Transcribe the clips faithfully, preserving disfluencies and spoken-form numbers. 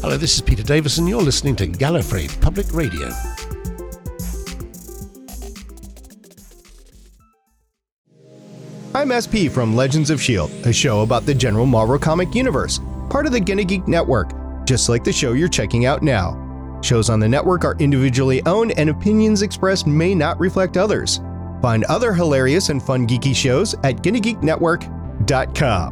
Hello, this is Peter Davison. You're listening to Gallifrey Public Radio. I'm S P from Legends of S H I E L D, a show about the general Marvel comic universe, part of the Gonna Geek Network, just like the show you're checking out now. Shows on the network are individually owned and opinions expressed may not reflect others. Find other hilarious and fun geeky shows at gonna geek network dot com.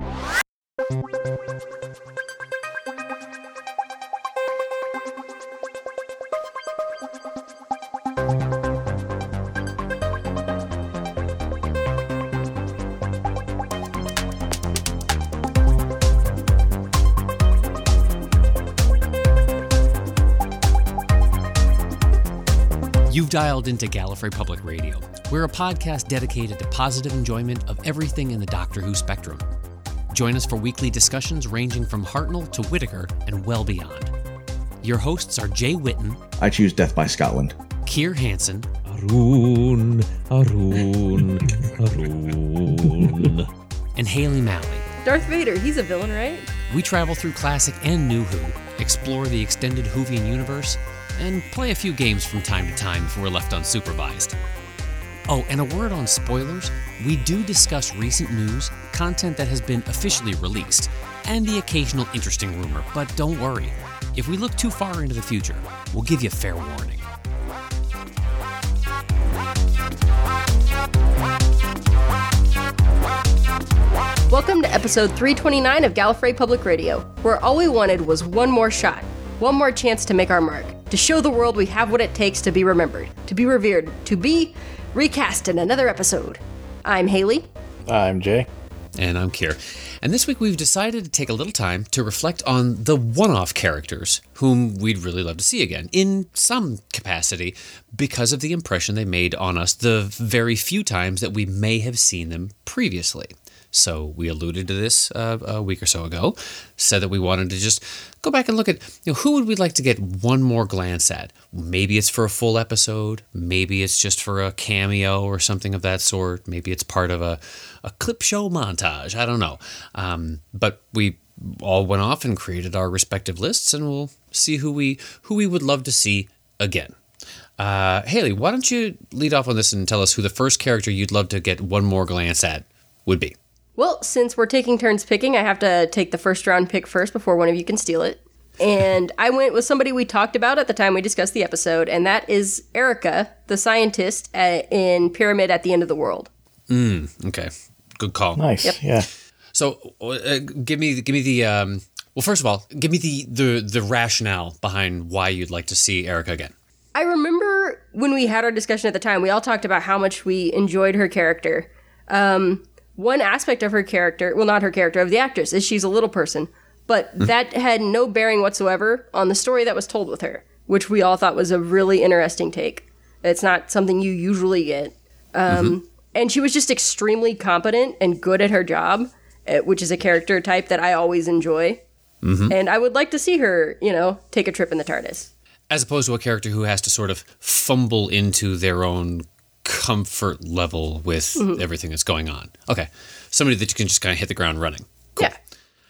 You've dialed into Gallifrey Public Radio. We're a podcast dedicated to positive enjoyment of everything in the Doctor Who spectrum. Join us for weekly discussions ranging from Hartnell to Whittaker and well beyond. Your hosts are Jay Whitten. I choose Death by Scotland. Keir Hansen. Arun, Arun, Arun. And Haley Malley. Darth Vader, he's a villain, right? We travel through classic and new Who, explore the extended Whovian universe, and play a few games from time to time if we're left unsupervised. Oh, and a word on spoilers. We do discuss recent news, content that has been officially released, and the occasional interesting rumor, but don't worry. If we look too far into the future, we'll give you fair warning. Welcome to episode three twenty-nine of Gallifrey Public Radio, where all we wanted was one more shot, one more chance to make our mark, to show the world we have what it takes to be remembered, to be revered, to be recast in another episode. I'm Haley. I'm Jay. And I'm Keir. And this week we've decided to take a little time to reflect on the one-off characters whom we'd really love to see again, in some capacity, because of the impression they made on us the very few times that we may have seen them previously. So we alluded to this uh, a week or so ago, said that we wanted to just go back and look at, you know, who would we like to get one more glance at? Maybe it's for a full episode. Maybe it's just for a cameo or something of that sort. Maybe it's part of a, a clip show montage. I don't know. Um, but we all went off and created our respective lists, and we'll see who we who we would love to see again. Uh, Haley, why don't you lead off on this and tell us who the first character you'd love to get one more glance at would be? Well, since we're taking turns picking, I have to take the first round pick first before one of you can steal it. And I went with somebody we talked about at the time we discussed the episode, and that is Erica, the scientist at, in Pyramid at the End of the World. Mm, okay. Good call. Nice, Yep. yeah. So, uh, give me, give me the. Um, well, first of all, give me the, the the rationale behind why you'd like to see Erica again. I remember when we had our discussion at the time, we all talked about how much we enjoyed her character. Um, one aspect of her character, well, not her character, of the actress, is she's a little person, but mm. that had no bearing whatsoever on the story that was told with her, which we all thought was a really interesting take. It's not something you usually get. Um, mm-hmm. And she was just extremely competent and good at her job, which is a character type that I always enjoy. Mm-hmm. And I would like to see her, you know, take a trip in the TARDIS. As opposed to a character who has to sort of fumble into their own comfort level with mm-hmm. everything that's going on. Okay. Somebody that you can just kind of hit the ground running. Cool. Yeah.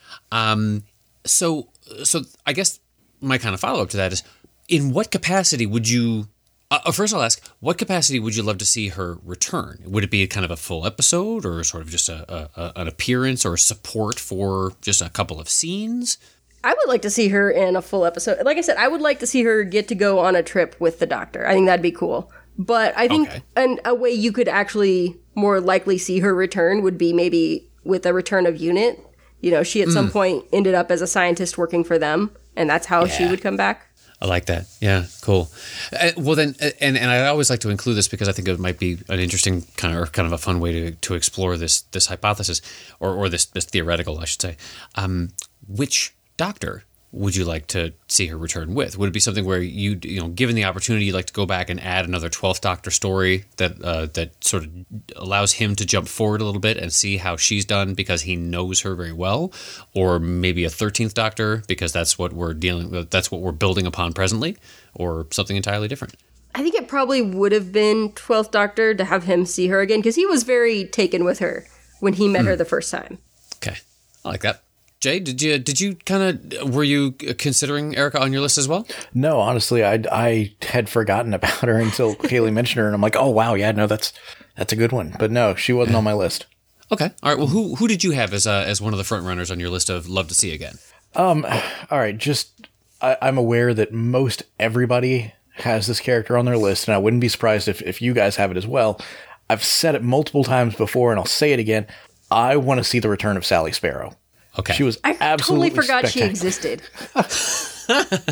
Um, so, so I guess my kind of follow-up to that is, in what capacity would you... Uh, first I'll ask, what capacity would you love to see her return? Would it be kind of a full episode, or sort of just a, a, a an appearance or support for just a couple of scenes? I would like to see her in a full episode. Like I said, I would like to see her get to go on a trip with the Doctor. I think that'd be cool. But I think okay. an, a way you could actually more likely see her return would be maybe with a return of UNIT. You know, she at mm. some point ended up as a scientist working for them, and that's how yeah. she would come back. I like that. Yeah, cool. Uh, well, then, uh, and and I always like to include this because I think it might be an interesting kind of or kind of a fun way to to explore this this hypothesis or or this this theoretical, I should say. Um, which Doctor would you like to see her return with? Would it be something where you, you know, given the opportunity, you'd like to go back and add another twelfth Doctor story that uh, that sort of allows him to jump forward a little bit and see how she's done because he knows her very well, or maybe a thirteenth Doctor because that's what we're dealing with, that's what we're building upon presently, or something entirely different? I think it probably would have been twelfth Doctor to have him see her again because he was very taken with her when he met mm. her the first time. Okay, I like that. Jay, did you did you kind of were you considering Erica on your list as well? No, honestly, I I had forgotten about her until Haley mentioned her, and I'm like, oh wow, yeah, no, that's that's a good one. But no, she wasn't on my list. Okay, all right. Well, who who did you have as uh, as one of the front runners on your list of love to see again? Um, all right, just I, I'm aware that most everybody has this character on their list, and I wouldn't be surprised if if you guys have it as well. I've said it multiple times before, and I'll say it again. I want to see the return of Sally Sparrow. Okay. She was I absolutely totally forgot she spectacular. existed.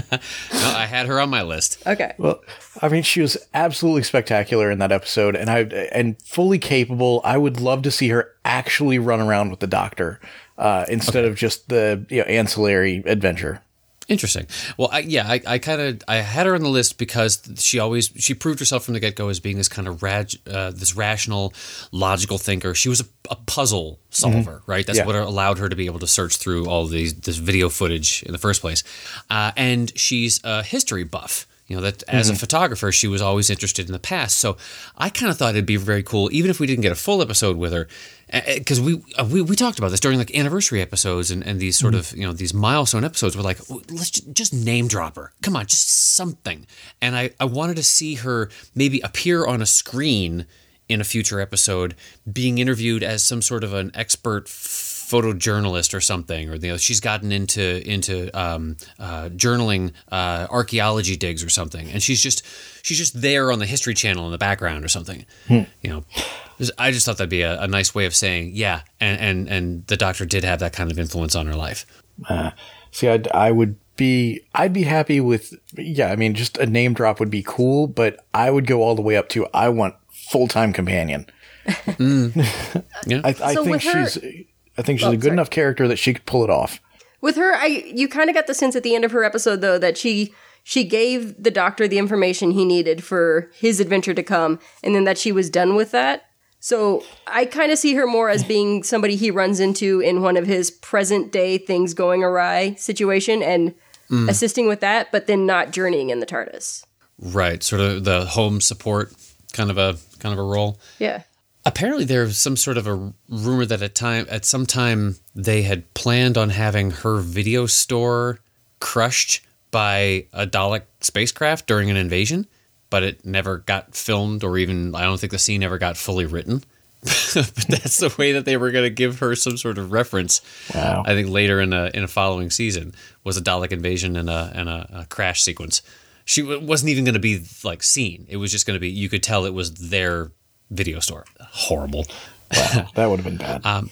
No, I had her on my list. Okay. Well, I mean, she was absolutely spectacular in that episode, and I and fully capable. I would love to see her actually run around with the Doctor uh, instead Okay. of just the you know ancillary adventure. Interesting. Well, I, yeah, I, I kind of I had her on the list because she always she proved herself from the get go as being this kind of rag, uh, this rational, logical thinker. She was a, a puzzle solver, mm-hmm. right? That's Yeah. what allowed her to be able to search through all these this video footage in the first place. Uh, and she's a history buff. You know, that as Mm-hmm. a photographer, she was always interested in the past. So I kind of thought it'd be very cool, even if we didn't get a full episode with her, because we, uh, we we talked about this during like anniversary episodes and, and these sort Mm-hmm. of, you know, these milestone episodes. We're like, let's just, just name drop her. Come on, just something. And I, I wanted to see her maybe appear on a screen in a future episode, being interviewed as some sort of an expert photojournalist or something, or you know, she's gotten into into um, uh, journaling uh, archaeology digs or something, and she's just she's just there on the History Channel in the background or something. Hmm. You know, I just thought that'd be a, a nice way of saying, yeah, and, and and the Doctor did have that kind of influence on her life. Uh, see, I'd, I would be I'd be happy with yeah. I mean, just a name drop would be cool, but I would go all the way up to I want full time companion. Mm. Yeah, I, I So think with her- she's. I think she's Oh, a good sorry. enough character that she could pull it off. With her, I you kind of got the sense at the end of her episode though that she she gave the Doctor the information he needed for his adventure to come, and then that she was done with that. So I kind of see her more as being somebody he runs into in one of his present day things going awry situation and mm. assisting with that, but then not journeying in the TARDIS. right. Sort of the home support kind of a kind of a role. Yeah. Apparently, there was some sort of a rumor that at time at some time they had planned on having her video store crushed by a Dalek spacecraft during an invasion, but it never got filmed, or even I don't think the scene ever got fully written. But that's the way that they were going to give her some sort of reference. Wow. I think later in a in a following season was a Dalek invasion and a and a, a crash sequence. She w- wasn't even going to be like seen. It was just going to be, you could tell it was their video store. Horrible. Wow, that would have been bad. Um,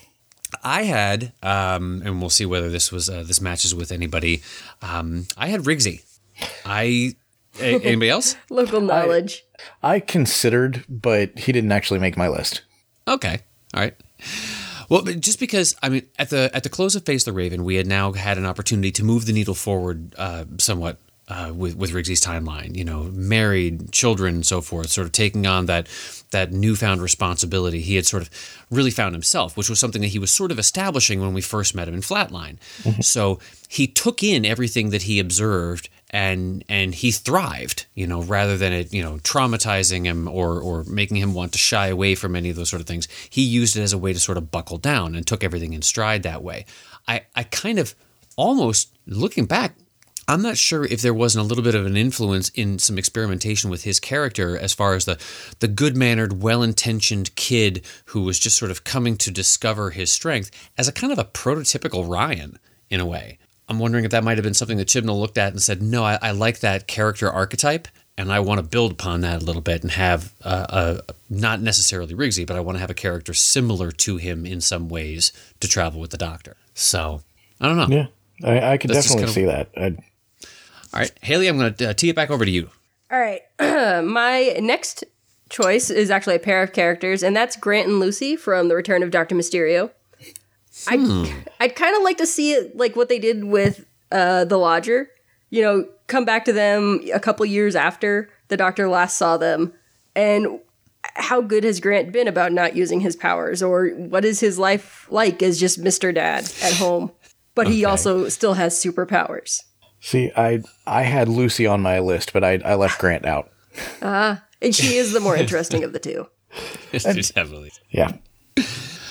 I had, um, and we'll see whether this was uh, this matches with anybody. Um, I had Rigsy. I a- anybody else? Local knowledge. I considered, but he didn't actually make my list. Okay, all right. Well, but just because I mean, at the at the close of Face the Raven, we had now had an opportunity to move the needle forward uh, somewhat. Uh, with with Rigsy's timeline, you know, married, children, and so forth, sort of taking on that that newfound responsibility. He had sort of really found himself, which was something that he was sort of establishing when we first met him in Flatline. Mm-hmm. So he took in everything that he observed, and and he thrived, you know, rather than it, you know, traumatizing him or or making him want to shy away from any of those sort of things. He used it as a way to sort of buckle down and took everything in stride that way. I I kind of almost looking back, I'm not sure if there wasn't a little bit of an influence in some experimentation with his character as far as the the good-mannered, well-intentioned kid who was just sort of coming to discover his strength as a kind of a prototypical Ryan, in a way. I'm wondering if that might have been something that Chibnall looked at and said, no, I, I like that character archetype, and I want to build upon that a little bit and have uh, a, not necessarily Rigsy, but I want to have a character similar to him in some ways to travel with the Doctor. So, I don't know. Yeah, I, I could That's just definitely kind of- see that. I'd, All right, Haley, I'm going to uh, tee it back over to you. All right. My next choice is actually a pair of characters, and that's Grant and Lucy from The Return of Doctor Mysterio. Hmm. I'd, I'd kind of like to see it like what they did with uh, the Lodger. You know, come back to them a couple years after the Doctor last saw them, and how good has Grant been about not using his powers, or what is his life like as just Mister Dad at home? But he Okay. also still has superpowers. see, I I had Lucy on my list, but I I left Grant out. And she is the more interesting of the two. Definitely. Yeah.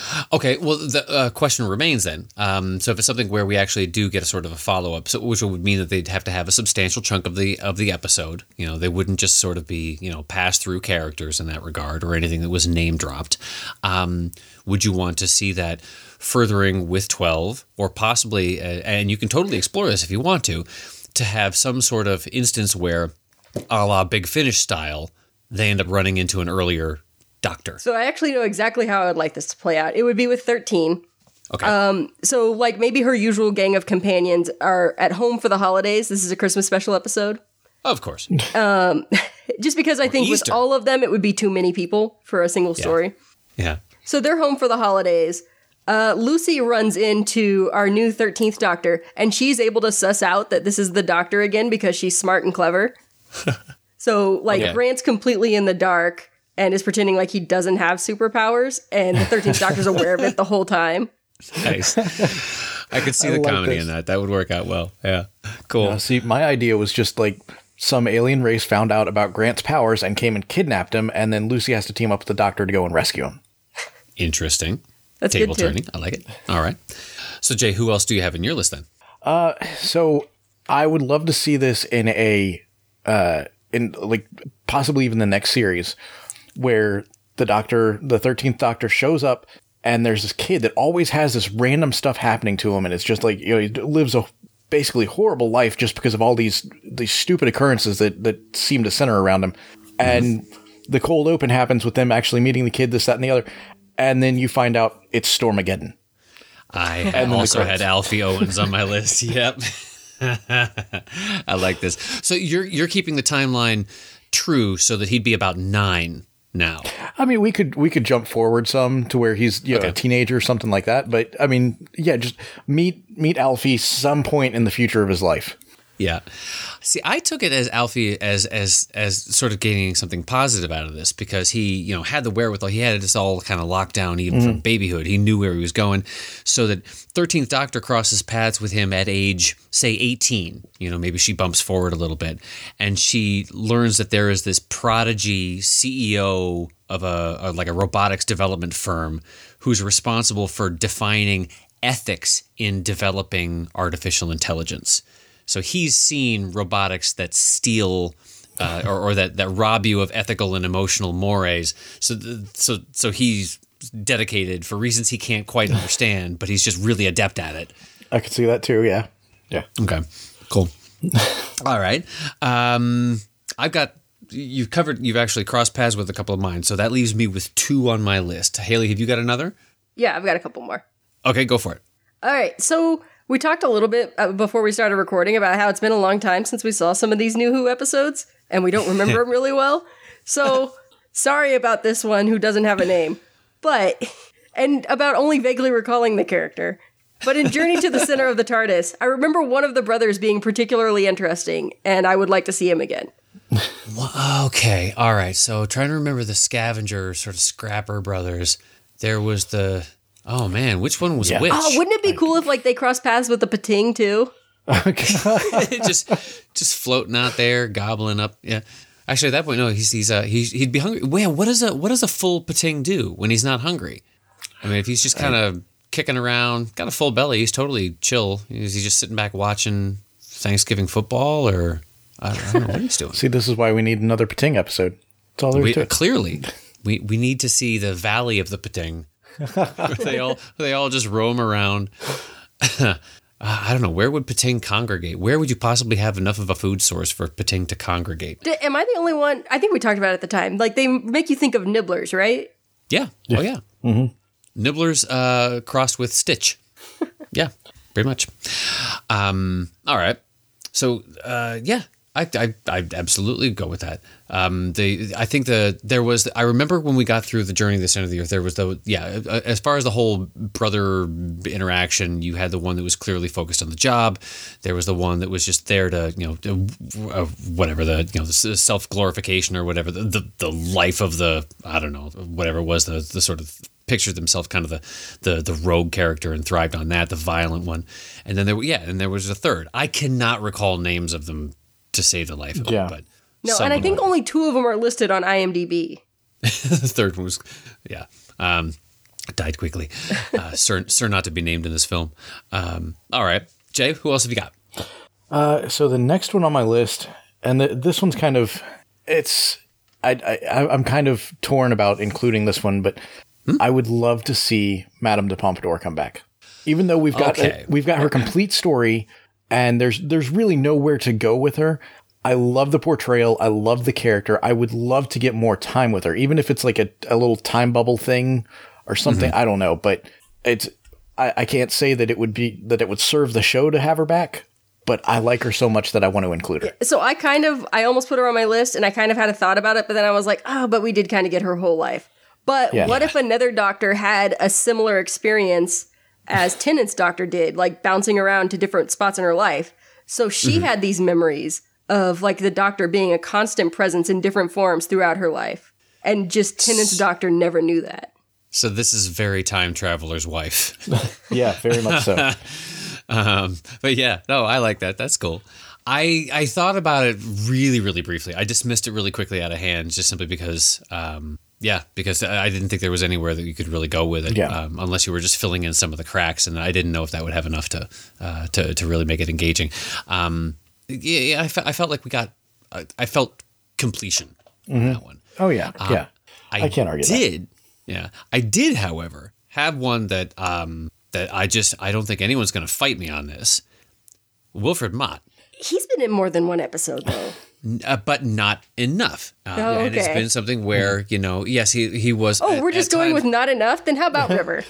Okay, well, the uh, question remains then. Um, so if it's something where we actually do get a sort of a follow-up, so, which would mean that they'd have to have a substantial chunk of the of the episode. You know, they wouldn't just sort of be, you know, pass-through characters in that regard or anything that was name-dropped. Um, would you want to see that furthering with twelve or possibly, uh, and you can totally explore this if you want to, to have some sort of instance where, a la Big Finish style, they end up running into an earlier Doctor. So I actually know exactly how I would like this to play out. It would be with thirteen. Okay. Um, so, like, maybe her usual gang of companions are at home for the holidays. This is a Christmas special episode. Of course. Um, just because I think Easter. with all of them, it would be too many people for a single Yeah. story. Yeah. So they're home for the holidays. Uh, Lucy runs into our new thirteenth Doctor, and she's able to suss out that this is the Doctor again because she's smart and clever. So, like, Okay. Grant's completely in the dark and is pretending like he doesn't have superpowers, and the thirteenth Doctor's aware of it the whole time. Nice. I could see I the like comedy this. in that. That would work out well. Yeah. Cool. Uh, see, my idea was just like some alien race found out about Grant's powers and came and kidnapped him, and then Lucy has to team up with the Doctor to go and rescue him. Interesting. That's Table good, too. turning. I like it. All right. So, Jay, who else do you have in your list then? So I would love to see this in a, uh, in like possibly even the next series, where the Doctor, the thirteenth Doctor, shows up, and there's this kid that always has this random stuff happening to him, and it's just like, you know, he lives a basically horrible life just because of all these these stupid occurrences that that seem to center around him, and the cold open happens with them actually meeting the kid, this, that, and the other, and then you find out it's Stormageddon. I then the also credits. had Alfie Owens on my list. Yep. I like this. So you're you're keeping the timeline true so that he'd be about nine now. I mean, we could we could jump forward some to where he's, you know, Okay. a teenager or something like that. But I mean, yeah, just meet meet Alfie some point in the future of his life. Yeah. See, I took it as Alfie as as as sort of gaining something positive out of this because he, you know, had the wherewithal. He had this all kind of locked down even from babyhood. He knew where he was going. So that thirteenth Doctor crosses paths with him at age, say, eighteen. You know, maybe she bumps forward a little bit. And she learns that there is this prodigy C E O of a, a like a robotics development firm who's responsible for defining ethics in developing artificial intelligence. So he's seen robotics that steal uh, or, or that, that rob you of ethical and emotional mores. So, th- so, so he's dedicated for reasons he can't quite understand, but he's just really adept at it. I could see that too. Yeah, yeah. Okay, cool. All right. Um, I've got, you've covered, you've actually crossed paths with a couple of mine. So that leaves me with two on my list. Haley, have you got another? Yeah, I've got a couple more. Okay, go for it. All right, so we talked a little bit uh, before we started recording about how it's been a long time since we saw some of these new Who episodes, and we don't remember them really well. So sorry about this one who doesn't have a name, but, and about only vaguely recalling the character. But in Journey to the Center of the TARDIS, I remember one of the brothers being particularly interesting, and I would like to see him again. Well, okay, all right. So trying to remember the scavenger sort of scrapper brothers. There was the... Oh man, which one was Yeah. which? Oh, wouldn't it be cool if, like, they crossed paths with the Pating, too? just, just floating out there, gobbling up. Yeah, actually, at that point, no, he's he's uh, he's he'd be hungry. Wait, what does a what does a full Pating do when he's not hungry? I mean, if he's just kind of kicking around, got a full belly, he's totally chill. Is he just sitting back watching Thanksgiving football, or I don't, I don't know what he's doing? See, this is why we need another Pating episode. That's all there is We, to it. clearly, we we need to see the Valley of the Pating. they all they all just roam around. uh, I don't know, where would Pating congregate? Where would you possibly have enough of a food source for Pating to congregate? D- am I the only one? I think we talked about it at the time. Like, they make you think of Nibblers, right? Yeah. Oh yeah. Mm-hmm. Nibblers uh, crossed with Stitch. Yeah, pretty much. Um, all right. So uh, yeah, I I I absolutely go with that. Um, the I think the there was I remember when we got through the Journey to the Center of the Earth, there was the yeah as far as the whole brother interaction, you had the one that was clearly focused on the job. There was the one that was just there to you know to, uh, whatever the you know the self glorification or whatever the, the the life of the I don't know whatever it was the the sort of pictured themselves kind of the, the the rogue character and thrived on that, the violent one. And then there yeah and there was a third. I cannot recall names of them to save the life of Yeah. them, but No, some and I of think them. only two of them are listed on IMDb. The third one was, yeah. Um, Died quickly. Uh, sir, sir, not to be named in this film. Um, all right, Jay, who else have you got? Uh, so the next one on my list, and the, this one's kind of, it's, I, I, I'm kind of torn about including this one, but hmm? I would love to see Madame de Pompadour come back. Even though we've got okay. a, we've got her complete story, and there's there's really nowhere to go with her. I love the portrayal. I love the character. I would love to get more time with her, even if it's like a, a little time bubble thing or something. Mm-hmm. I don't know, but it's I, I can't say that it would be that it would serve the show to have her back. But I like her so much that I want to include her. So I kind of I almost put her on my list, and I kind of had a thought about it, but then I was like, oh, but we did kind of get her whole life. But yeah. What if another doctor had a similar experience as Tennant's doctor did, like bouncing around to different spots in her life? So she mm-hmm. had these memories of like the doctor being a constant presence in different forms throughout her life. And just Tennant's doctor never knew that. So this is very time traveler's wife. Yeah, very much so. um, but yeah, no, I like that. That's cool. I I thought about it really, really briefly. I dismissed it really quickly out of hand, just simply because, um, yeah, because I didn't think there was anywhere that you could really go with it, yeah. um, unless you were just filling in some of the cracks, and I didn't know if that would have enough to uh, to to really make it engaging. Um, yeah, yeah I, fe- I felt like we got, uh, I felt completion mm-hmm. on that one. Oh yeah, um, yeah. I, I can't argue did, that. Yeah, I did, however, have one that um, that I just I don't think anyone's going to fight me on this. Wilfred Mott. He's been in more than one episode, though. Uh, but not enough. Uh, oh, okay. And it's been something where, you know, yes, he he was. Oh, at, we're just going times, with not enough? Then how about River?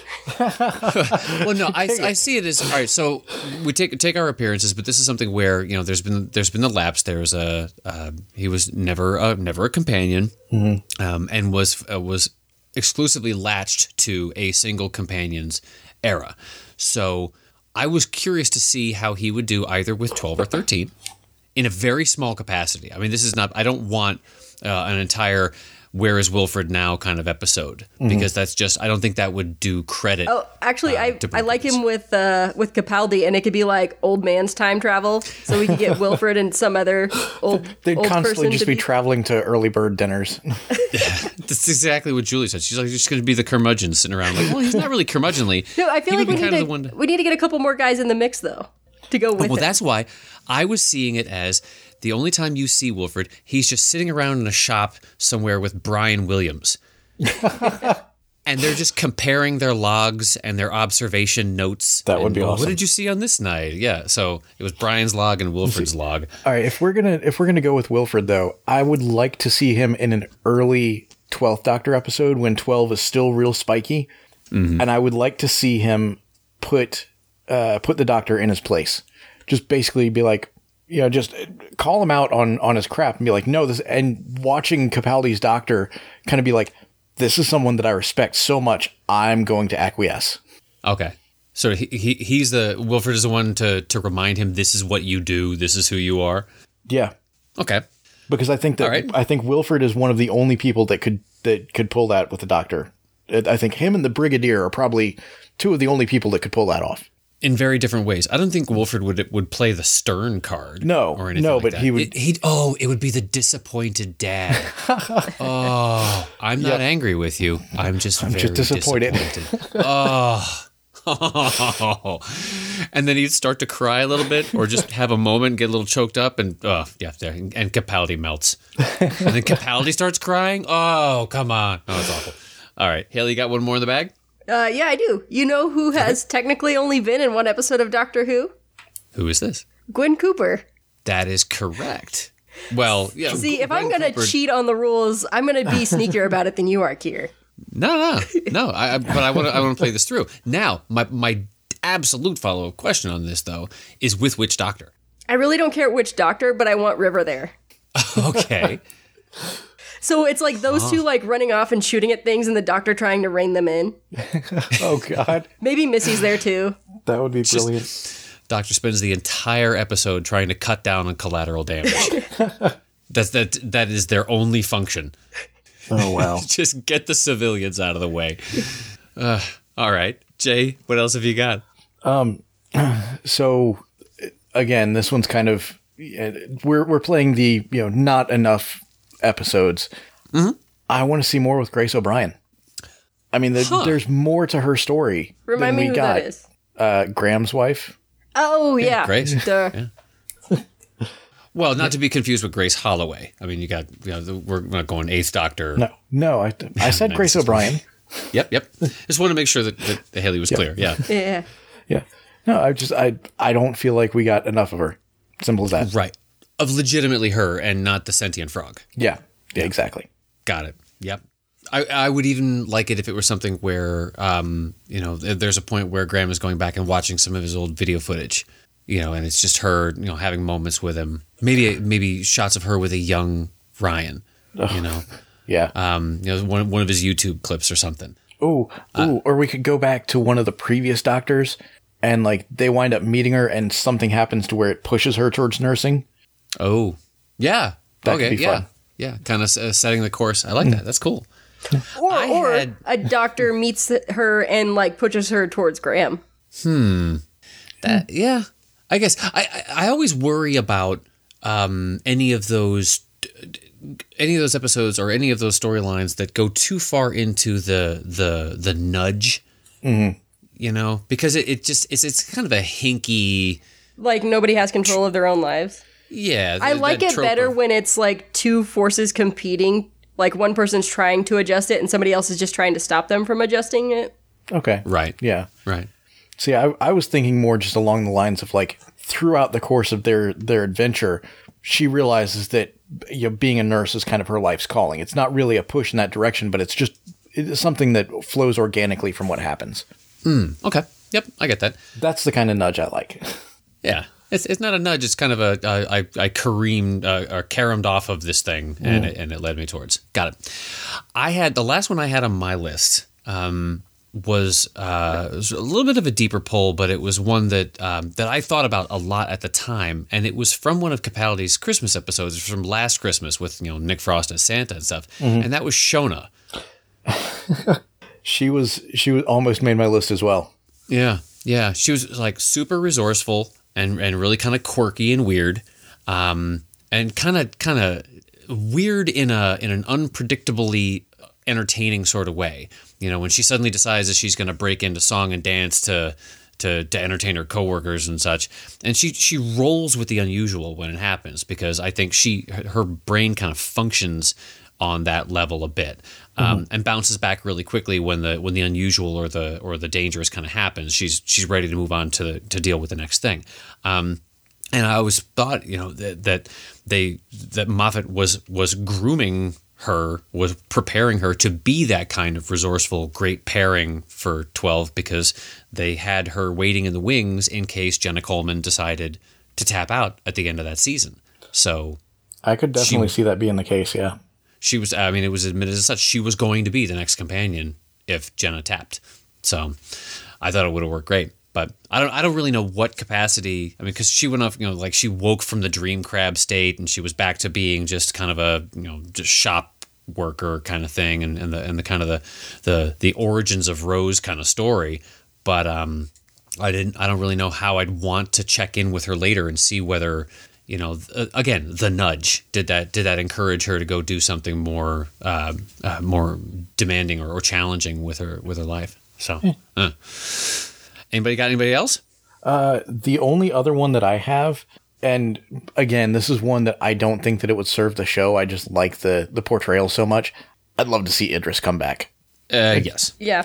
Well, no, I, I see it as all right. So we take take our appearances, but this is something where, you know, there's been there's been the lapse. There's a uh, he was never uh, never a companion, mm-hmm. um, and was uh, was exclusively latched to a single companion's era. So I was curious to see how he would do either with twelve or thirteen. In a very small capacity. I mean, this is not, I don't want uh, an entire Where is Wilfred Now kind of episode, mm-hmm. because that's just, I don't think that would do credit. Oh, actually, uh, I I like him with uh, with Capaldi, and it could be like old man's time travel, so we could get Wilfred and some other old They'd old constantly person just to be, be traveling to early bird dinners. That's exactly what Julie said. She's like, just going to be the curmudgeon sitting around like, well, he's not really curmudgeonly. No, I feel he like we need, to, to... we need to get a couple more guys in the mix, though, to go with Well, it. that's why I was seeing it as the only time you see Wilfred, he's just sitting around in a shop somewhere with Brian Williams. And they're just comparing their logs and their observation notes. That would and, be well, awesome. What did you see on this night? Yeah, so it was Brian's log and Wilfred's log. All right, if we're gonna if we're gonna go with Wilfred, though, I would like to see him in an early twelfth Doctor episode when twelve is still real spiky, mm-hmm. and I would like to see him put uh, put the Doctor in his place. Just basically be like, you know, just call him out on on his crap and be like, no, this, and watching Capaldi's Doctor kind of be like, this is someone that I respect so much, I'm going to acquiesce. Okay. So he, he he's the, Wilfred is the one to, to remind him, this is what you do, this is who you are? Yeah. Okay. Because I think that, right. I think Wilfred is one of the only people that could, that could pull that with the Doctor. I think him and the Brigadier are probably two of the only people that could pull that off. In very different ways. I don't think Wilfred would would play the stern card. No, or anything no, like but that. he would. It, he'd, oh, it would be the disappointed dad. Oh, I'm not Yep. angry with you. I'm just I'm very just disappointed. disappointed. Oh. And then he'd start to cry a little bit, or just have a moment, get a little choked up, and oh yeah, there, and Capaldi melts. And then Capaldi starts crying. Oh, come on. Oh, it's awful. All right, Haley, you got one more in the bag? Uh, yeah, I do. You know who has technically only been in one episode of Doctor Who? Who is this? Gwen Cooper. That is correct. Well, yeah. See, if Gwen I'm going to Cooper- cheat on the rules, I'm going to be sneakier about it than you are, Kier. No, no, no. I, I, but I want to. I want to play this through. Now, my my absolute follow up question on this though is with which Doctor? I really don't care which Doctor, but I want River there. Okay. So it's like those two like running off and shooting at things, and the Doctor trying to rein them in. Oh God, Maybe Missy's there too. that would be Just- brilliant. Doctor spends the entire episode trying to cut down on collateral damage. That's that. That is their only function. Oh wow. Just get the civilians out of the way. Uh, all right, Jay. What else have you got? So again, this one's kind of we're we're playing the you know not enough episodes. Mm-hmm. I want to see more with Grace O'Brien. I mean, the, Huh. there's more to her story Remind than me we who got. that is. Uh, Graham's wife. Oh, yeah. Grace. Duh. Well, not to be confused with Grace Holloway. I mean, you got, you know, the, we're not going Eighth Doctor. No, no, I, I said Grace O'Brien. Yep, yep. Just want to make sure that, that the Haley was clear. Yeah. Yeah. Yeah. No, I just, I, I don't feel like we got enough of her. Simple as that. Right. Of legitimately her and not the sentient frog. Yeah. Yeah, exactly. Got it. Yep. I, I would even like it if it were something where, um, you know, there's a point where Graham is going back and watching some of his old video footage, you know, and it's just her, you know, having moments with him. Maybe maybe shots of her with a young Ryan, you know. Yeah. Um, you know, one one of his YouTube clips or something. Ooh, ooh, or we could go back to one of the previous doctors and like they wind up meeting her and something happens to where it pushes her towards nursing. Oh, yeah. That okay, could be yeah. fun. Yeah, kind of uh, setting the course. I like that. That's cool. Or, I or had- a doctor meets her and like pushes her towards Graham. That, yeah, I guess I, I I always worry about um, any of those any of those episodes or any of those storylines that go too far into the the the nudge, Mm-hmm. you know, because it, it just it's it's kind of a hinky. Like nobody has control of their own lives. Yeah, I th- like that it trope better of- when it's like two forces competing. Like one person's trying to adjust it and somebody else is just trying to stop them from adjusting it. Okay. right. Yeah. Right. See, I, I was thinking more just along the lines of like throughout the course of their, their adventure, she realizes that you know, being a nurse is kind of her life's calling. It's not really a push in that direction, but it's just it's something that flows organically from what happens. Okay. Yep. I get that. That's the kind of nudge I like. Yeah. It's it's not a nudge. It's kind of a I I, I careened uh, or caromed off of this thing, and it, and it led me towards. Got it. I had the last one I had on my list um, was, uh, was a little bit of a deeper pull, but it was one that um, that I thought about a lot at the time, and it was from one of Capaldi's Christmas episodes from last Christmas with you know Nick Frost as Santa and stuff, and that was Shona. She was she was almost made my list as well. Yeah, yeah. She was like super resourceful and and really kind of quirky and weird, um, and kind of kind of weird in a in an unpredictably entertaining sort of way. You know, when she suddenly decides that she's going to break into song and dance to to to entertain her coworkers and such, and she she rolls with the unusual when it happens because I think she her brain kind of functions on that level a bit, um, and bounces back really quickly when the when the unusual or the or the dangerous kind of happens. She's she's ready to move on to to deal with the next thing. Um, and I always thought, you know, that that they that Moffat was was grooming her, was preparing her to be that kind of resourceful, great pairing for twelve because they had her waiting in the wings in case Jenna Coleman decided to tap out at the end of that season. So I could definitely She- see that being the case, yeah. she was, I mean, it was admitted as such, she was going to be the next companion if Jenna tapped. So I thought it would have worked great. But I don't I don't really know what capacity, I mean, because she went off, you know, like she woke from the dream crab state and she was back to being just kind of a, you know, just shop worker kind of thing and, and the and the kind of the, the the origins of Rose kind of story. But um, I didn't, I don't really know how I'd want to check in with her later and see whether, you know, th- again, the nudge did that did that encourage her to go do something more uh, uh, more demanding or, or challenging with her with her life. So, uh. Anybody got anybody else? Uh, the only other one that I have, and again, this is one that I don't think that it would serve the show. I just like the the portrayal so much. I'd love to see Idris come back. Uh, yes. Yeah.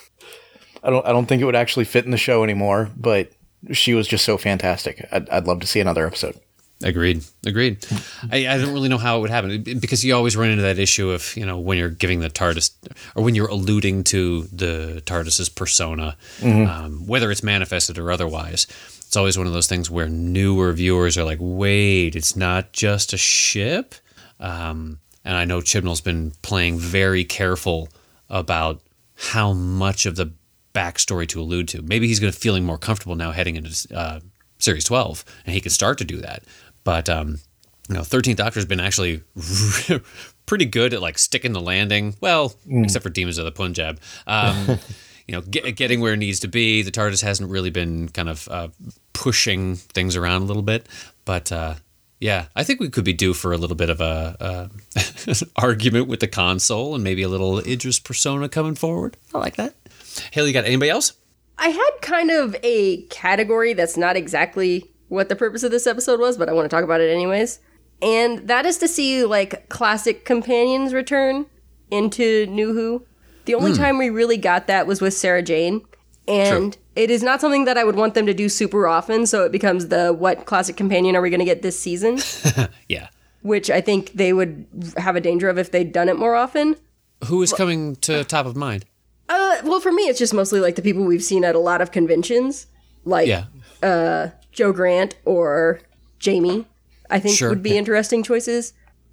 I don't I don't think it would actually fit in the show anymore, but she was just so fantastic. I'd, I'd love to see another episode. Agreed. Agreed. I, I don't really know how it would happen because you always run into that issue of, you know, when you're giving the TARDIS or when you're alluding to the TARDIS's persona, um, whether it's manifested or otherwise. It's always one of those things where newer viewers are like, wait, it's not just a ship? Um, and I know Chibnall's been playing very careful about how much of the backstory to allude to. Maybe he's going to feeling more comfortable now heading into uh, Series twelve, and he can start to do that. But um, you know, thirteenth Doctor's been actually pretty good at like sticking the landing. Well, mm. except for Demons of the Punjab. Um, you know, get, getting where it needs to be. The TARDIS hasn't really been kind of uh, pushing things around a little bit. But uh, Yeah, I think we could be due for a little bit of a, uh, argument with the console and maybe a little Idris persona coming forward. I like that. Haley, you got anybody else? I had kind of a category that's not exactly what the purpose of this episode was, but I want to talk about it anyways. And that is to see, like, classic companions return into New Who. The only mm. time we really got that was with Sarah Jane. And True. It is not something that I would want them to do super often, so it becomes the what classic companion are we going to get this season? Yeah. Which I think they would have a danger of if they'd done it more often. Who is coming to top of mind? Uh, well, for me, it's just mostly like the people we've seen at a lot of conventions, like yeah. uh, Joe Grant or Jamie, I think sure. would be interesting choices.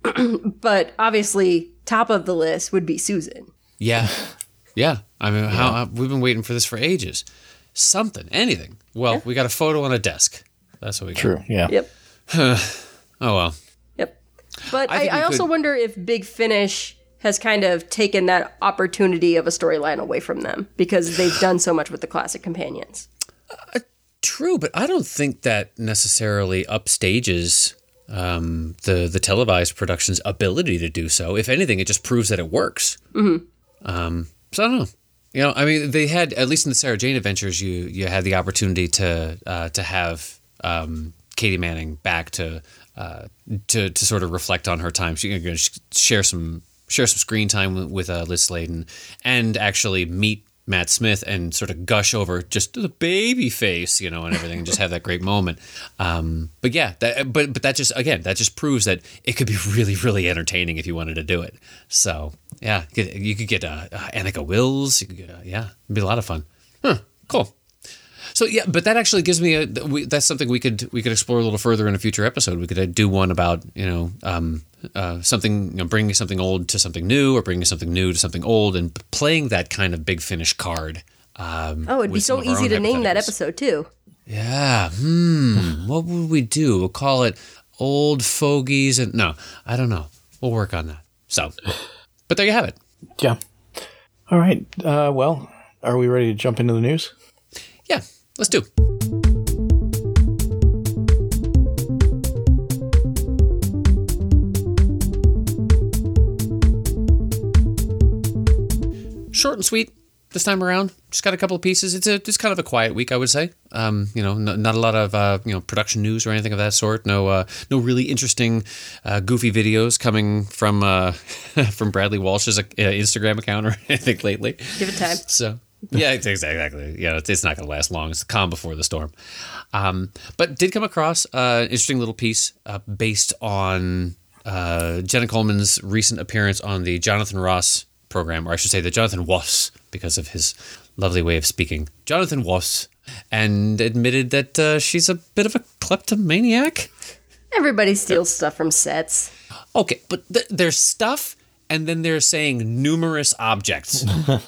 But obviously, top of the list would be Susan. Yeah. Yeah. I mean, yeah. how uh, we've been waiting for this for ages. Something, anything. Well, yeah. we got a photo on a desk. That's what we got. True, yeah. Yep. Oh, well. Yep. But I, I, I also could... wonder if Big Finish has kind of taken that opportunity of a storyline away from them because they've done so much with the classic companions. Uh, true, but I don't think that necessarily upstages um, the, the televised production's ability to do so. If anything, it just proves that it works. Mm-hmm. Um, so I don't know. You know, I mean, they had, at least in the Sarah Jane Adventures, you you had the opportunity to uh, to have um, Katie Manning back to uh, to to sort of reflect on her time. She can share some share some screen time with, with uh, Liz Sladen and actually meet Matt Smith and sort of gush over just the baby face, you know, and everything, and just have that great moment. Um, but yeah, that, but but that just again that just proves that it could be really really entertaining if you wanted to do it. So yeah, you could get uh, uh, Annika Wills. You could get, uh, yeah, it'd be a lot of fun. Huh, cool. So yeah, but that actually gives me a. We, that's something we could we could explore a little further in a future episode. We could uh, do one about you know um, uh, something, you know, bringing something old to something new, or bringing something new to something old, and playing that kind of Big Finish card. Um, oh, it'd be so easy to name that episode too. Yeah. Hmm. What would we do? We'll call it Old Fogies, and no, I don't know. We'll work on that. So, but there you have it. Yeah. All right. Uh, well, are we ready to jump into the news? Yeah. Let's do. Short and sweet this time around. Just got a couple of pieces. It's a it's kind of a quiet week, I would say. Um, you know, n- not a lot of uh, you know production news or anything of that sort. No, uh, no really interesting, uh, goofy videos coming from uh, from Bradley Walsh's uh, Instagram account or anything lately. Give it time. So. Yeah, exactly. Yeah, it's not going to last long. It's the calm before the storm. Um, but did come across uh, an interesting little piece uh, based on uh, Jenna Coleman's recent appearance on the Jonathan Ross program, or I should say the Jonathan Ross, because of his lovely way of speaking. Jonathan Ross, and admitted that uh, she's a bit of a kleptomaniac. Everybody steals stuff from sets. Okay, but th- there's stuff... And then they're saying numerous objects.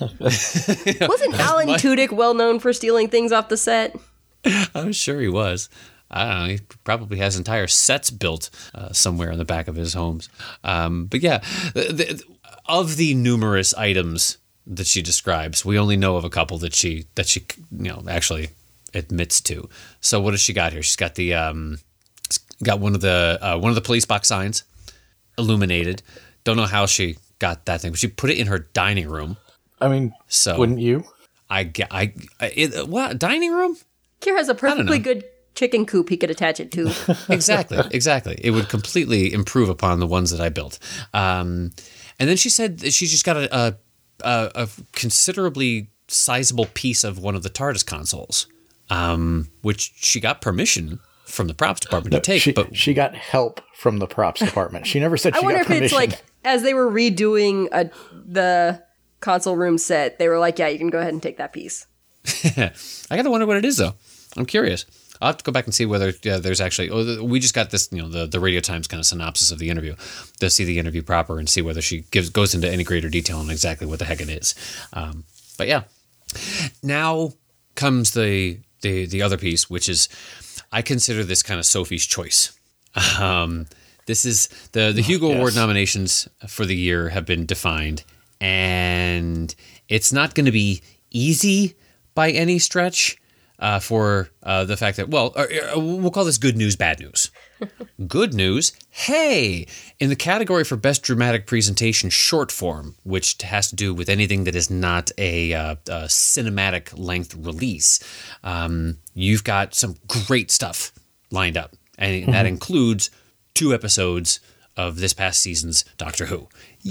Wasn't Alan my... Tudyk well known for stealing things off the set? I'm sure he was. I don't know. He probably has entire sets built uh, somewhere in the back of his homes. Um, but yeah, the, the, of the numerous items that she describes, we only know of a couple that she that she you know actually admits to. So what has she got here? She's got the um, got one of the uh, one of the police box signs illuminated. Don't know how she got that thing, but she put it in her dining room. I mean, so wouldn't you? I get, I, I it, what, dining room? Kier has a perfectly good chicken coop he could attach it to. Exactly, exactly. It would completely improve upon the ones that I built. Um, and then she said that she's just got a, a, a, a considerably sizable piece of one of the TARDIS consoles, um, which she got permission from the props department no, to take. She, but she got help from the props department. She never said she got permission. I wonder if it's like, as they were redoing a, the console room set, they were like, yeah, you can go ahead and take that piece. I gotta wonder what it is, though. I'm curious. I'll have to go back and see whether uh, there's actually... Oh, we just got this, you know, the, the Radio Times kind of synopsis of the interview to see the interview proper and see whether she gives goes into any greater detail on exactly what the heck it is. Um, but yeah. Now comes the, the, the other piece, which is... I consider this kind of Sophie's choice. Um, this is the the Hugo yes. Award nominations for the year have been defined, and it's not going to be easy by any stretch. uh, for uh, the fact that, well, uh, we'll call this good news, bad news. Good news, hey, in the category for Best Dramatic Presentation Short Form, which has to do with anything that is not a, uh, a cinematic length release, um, you've got some great stuff lined up. And mm-hmm. that includes two episodes of this past season's Doctor Who.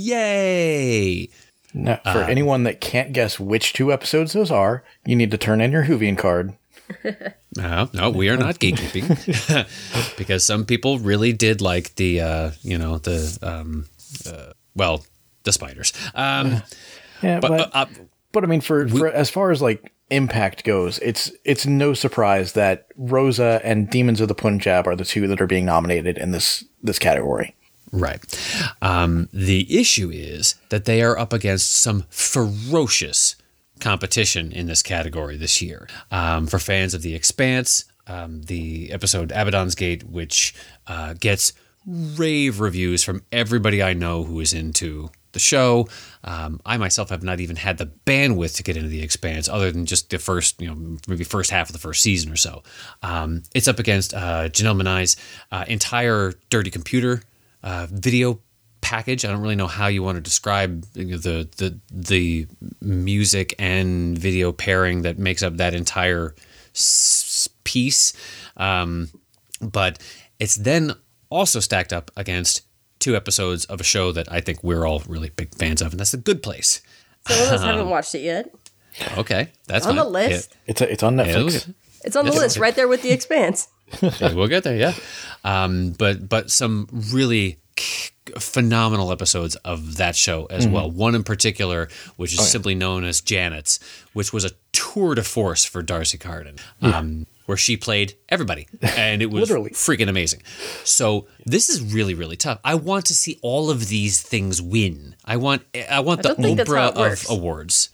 Yay! Now, for uh, anyone that can't guess which two episodes those are, you need to turn in your Whovian card. No, no, we are not gatekeeping because some people really did like the, uh, you know, the, um, uh, well, the spiders. Um, yeah, but, but, uh, but I mean, for, we, for as far as like impact goes, it's it's no surprise that Rosa and Demons of the Punjab are the two that are being nominated in this this category. Right. Um, the issue is that they are up against some ferocious competition in this category this year. Um, for fans of The Expanse, um, the episode Abaddon's Gate, which uh, gets rave reviews from everybody I know who is into the show. Um, I myself have not even had the bandwidth to get into The Expanse other than just the first, you know, maybe first half of the first season or so. Um, it's up against uh, Janelle Monáe's uh, entire Dirty Computer uh, video package. I don't really know how you want to describe you know, the the the music and video pairing that makes up that entire s- piece, um, but it's then also stacked up against two episodes of a show that I think we're all really big fans of, and that's The Good Place. Some of us um, haven't watched it yet. Okay, that's on fine. the list. Yeah. It's a, it's on Netflix. Yeah, it's on the it's list, right there with The Expanse. Yeah, we'll get there, yeah. Um, but but some really phenomenal episodes of that show as mm-hmm. well. One in particular, which is oh, yeah. simply known as Janet's, which was a tour de force for Darcy Carden, yeah. um, where she played everybody, and it was Literally. freaking amazing. So this is really, really tough. I want to see all of these things win. I want I want I the Oprah of awards.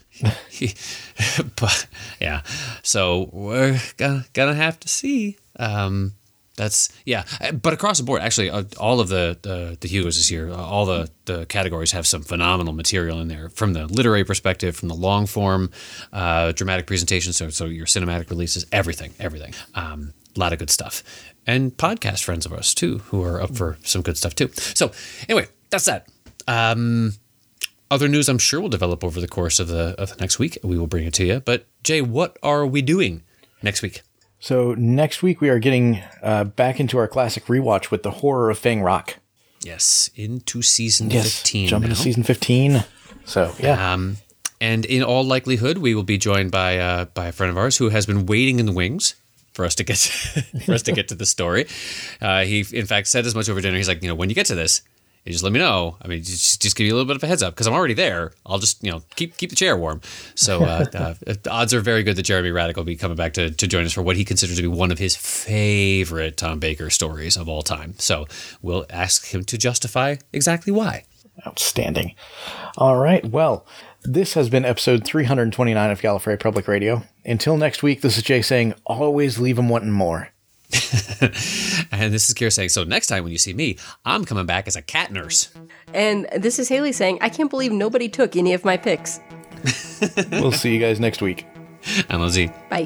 But yeah, so we're gonna, gonna have to see. Um, That's yeah, but across the board, actually, uh, all of the, the the Hugos this year, uh, all the, the categories have some phenomenal material in there from the literary perspective, from the long form, uh, dramatic presentation. So so your cinematic releases, everything, everything. Um, a lot of good stuff, and podcast friends of ours too, who are up for some good stuff too. So anyway, that's that. Um, other news, I'm sure, will develop over the course of the of the next week. We will bring it to you. But Jay, what are we doing next week? So next week we are getting uh, back into our classic rewatch with The Horror of Fang Rock. Yes, into season yes, fifteen. Jump now. into season fifteen. So yeah. Um, and in all likelihood, we will be joined by uh, by a friend of ours who has been waiting in the wings for us to get to, for us to get to the story. Uh, he in fact said as much over dinner. He's like, you know, when you get to this, you just let me know. I mean, just, just give you a little bit of a heads up because I'm already there. I'll just, you know, keep keep the chair warm. So uh, uh, the odds are very good that Jeremy Radic will be coming back to, to join us for what he considers to be one of his favorite Tom Baker stories of all time. So we'll ask him to justify exactly why. Outstanding. All right. Well, this has been episode three hundred twenty-nine of Gallifrey Public Radio. Until next week, this is Jay saying, always leave them wanting more. And this is Kira saying, so next time when you see me, I'm coming back as a cat nurse. And this is Haley saying, I can't believe nobody took any of my picks. We'll see you guys next week. I'm Lizzie. Bye.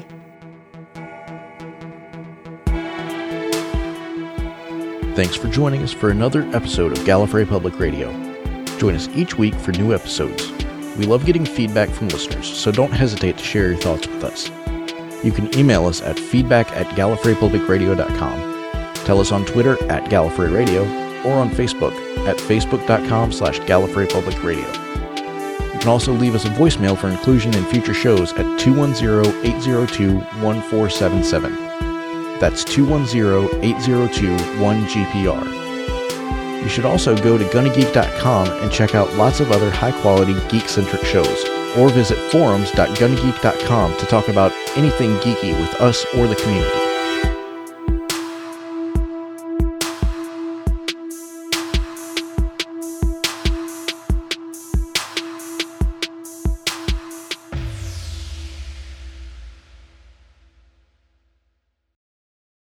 Thanks for joining us for another episode of Gallifrey Public Radio. Join us each week for new episodes. We love getting feedback from listeners, so don't hesitate to share your thoughts with us. You can email us at feedback at gallifrey public radio dot com. Tell us on Twitter at Gallifrey Radio or on Facebook at facebook.com slash Gallifrey Public Radio. You can also leave us a voicemail for inclusion in future shows at two one zero, eight zero two, one four seven seven. That's two one zero, eight zero two, one G P R. You should also go to gunna geek dot com and check out lots of other high-quality geek-centric shows, or visit forums dot gunna geek dot com to talk about anything geeky with us or the community.